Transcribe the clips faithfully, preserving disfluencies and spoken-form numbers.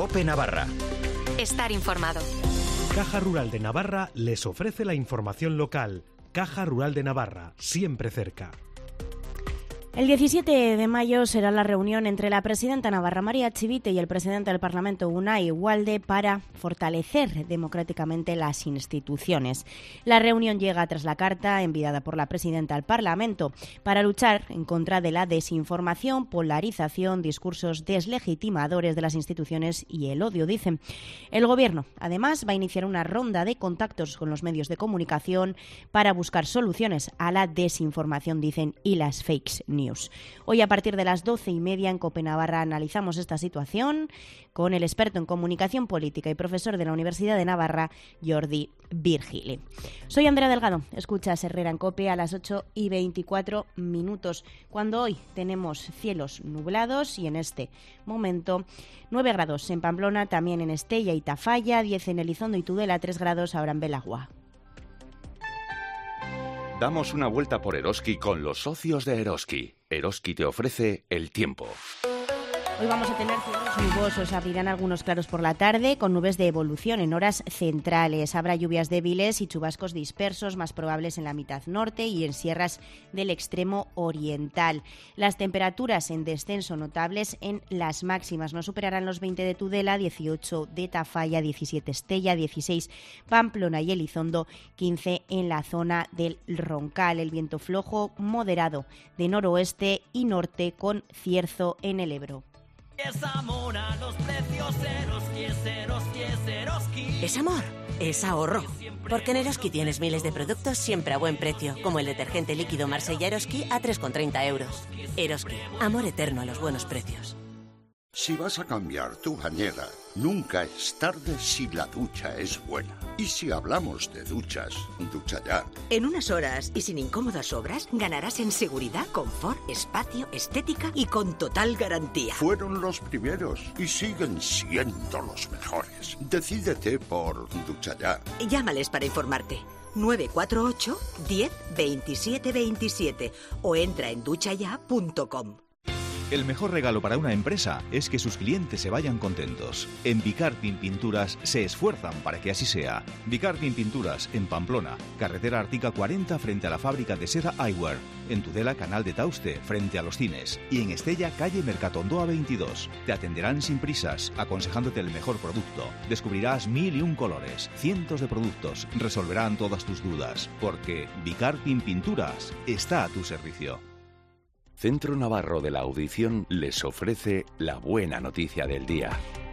COPE Navarra. Estar informado. Caja Rural de Navarra les ofrece la información local. Caja Rural de Navarra, siempre cerca. El diecisiete de mayo será la reunión entre la presidenta navarra María Chivite y el presidente del Parlamento Unai Ugalde para fortalecer democráticamente las instituciones. La reunión llega tras la carta enviada por la presidenta al Parlamento para luchar en contra de la desinformación, polarización, discursos deslegitimadores de las instituciones y el odio, dicen. El Gobierno, además, va a iniciar una ronda de contactos con los medios de comunicación para buscar soluciones a la desinformación, dicen, y las fake news. Hoy a partir de las doce y media en COPE Navarra analizamos esta situación con el experto en comunicación política y profesor de la Universidad de Navarra, Jordi Virgili. Soy Andrea Delgado, escuchas Herrera en COPE a las ocho y veinticuatro minutos, cuando hoy tenemos cielos nublados y en este momento nueve grados en Pamplona, también en Estella y Tafalla, diez en Elizondo y Tudela, tres grados ahora en Belagua. Damos una vuelta por Eroski con los socios de Eroski. Eroski te ofrece el tiempo. Hoy vamos a tener cielos nubosos, abrirán algunos claros por la tarde con nubes de evolución en horas centrales. Habrá lluvias débiles y chubascos dispersos, más probables en la mitad norte y en sierras del extremo oriental. Las temperaturas en descenso notables en las máximas. No superarán los veinte de Tudela, dieciocho de Tafalla, diecisiete Estella, dieciséis Pamplona y Elizondo, quince en la zona del Roncal. El viento flojo moderado de noroeste y norte con cierzo en el Ebro. Es amor a los precios, Eroski, es Eroski, es Eroski. Es amor, es ahorro. Porque en Eroski tienes miles de productos siempre a buen precio, como el detergente líquido Marsella Eroski a tres con treinta euros. Eroski, amor eterno a los buenos precios. Si vas a cambiar tu bañera, nunca es tarde si la ducha es buena. Y si hablamos de duchas, Ducha Ya. En unas horas y sin incómodas obras, ganarás en seguridad, confort, espacio, estética y con total garantía. Fueron los primeros y siguen siendo los mejores. Decídete por Ducha Ya. Llámales para informarte. nueve cuatro ocho, diez, veintisiete veintisiete o entra en ducha ya punto com. El mejor regalo para una empresa es que sus clientes se vayan contentos. En Vicarpin Pinturas se esfuerzan para que así sea. Vicarpin Pinturas, en Pamplona, carretera Artica cuarenta frente a la fábrica de seda Eyewear. En Tudela, Canal de Tauste, frente a los cines. Y en Estella, calle Mercatondoa veintidós. Te atenderán sin prisas, aconsejándote el mejor producto. Descubrirás mil y un colores, cientos de productos. Resolverán todas tus dudas. Porque Vicarpin Pinturas está a tu servicio. Centro Navarro de la Audición les ofrece la buena noticia del día.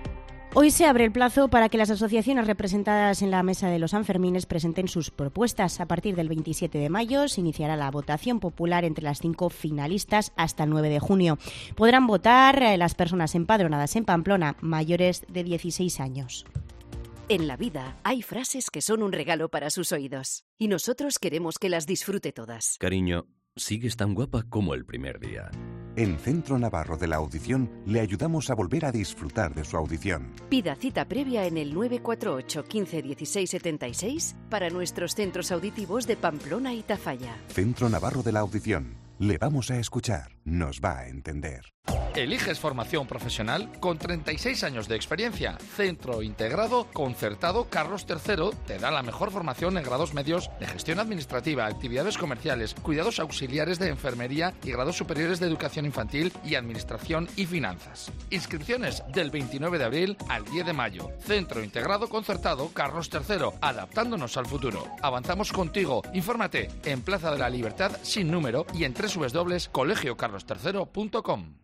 Hoy se abre el plazo para que las asociaciones representadas en la Mesa de los Sanfermines presenten sus propuestas. A partir del veintisiete de mayo se iniciará la votación popular entre las cinco finalistas hasta el nueve de junio. Podrán votar las personas empadronadas en Pamplona mayores de dieciséis años. En la vida hay frases que son un regalo para sus oídos y nosotros queremos que las disfrute todas. Cariño, sigues tan guapa como el primer día. En Centro Navarro de la Audición le ayudamos a volver a disfrutar de su audición. Pida cita previa en el nueve cuatro ocho, quince, dieciséis, setenta y seis para nuestros centros auditivos de Pamplona y Tafalla. Centro Navarro de la Audición. Le vamos a escuchar. Nos va a entender. ¿Eliges formación profesional? Con treinta y seis años de experiencia, Centro Integrado Concertado Carlos tercero te da la mejor formación en grados medios de gestión administrativa, actividades comerciales, cuidados auxiliares de enfermería y grados superiores de educación infantil y administración y finanzas. Inscripciones del veintinueve de abril al diez de mayo. Centro Integrado Concertado Carlos tercero, adaptándonos al futuro. Avanzamos contigo. Infórmate en Plaza de la Libertad sin número y en doble u doble u doble u punto colegio carlos tercero punto com.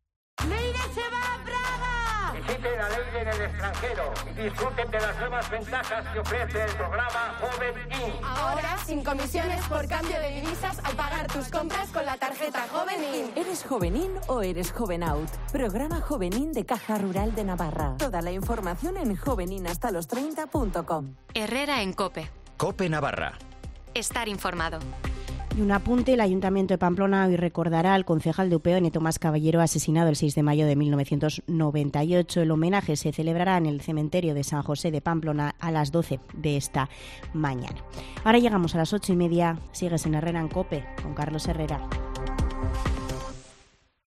¡Leire se va a Praga! Visiten a Leire en el extranjero y disfruten de las nuevas ventajas que ofrece el programa Joven In. Ahora, sin comisiones por cambio de divisas al pagar tus compras con la tarjeta Joven In. ¿Eres Joven In o eres Joven Out? Programa Joven In de Caja Rural de Navarra. Toda la información en jovenin hasta los treinta punto com. Herrera en COPE. COPE Navarra. Estar informado. Y un apunte, el Ayuntamiento de Pamplona hoy recordará al concejal de U P O N, Tomás Caballero, asesinado el seis de mayo de mil novecientos noventa y ocho. El homenaje se celebrará en el cementerio de San José de Pamplona a las doce de esta mañana. Ahora llegamos a las ocho y media. Sigues en Herrera en COPE con Carlos Herrera.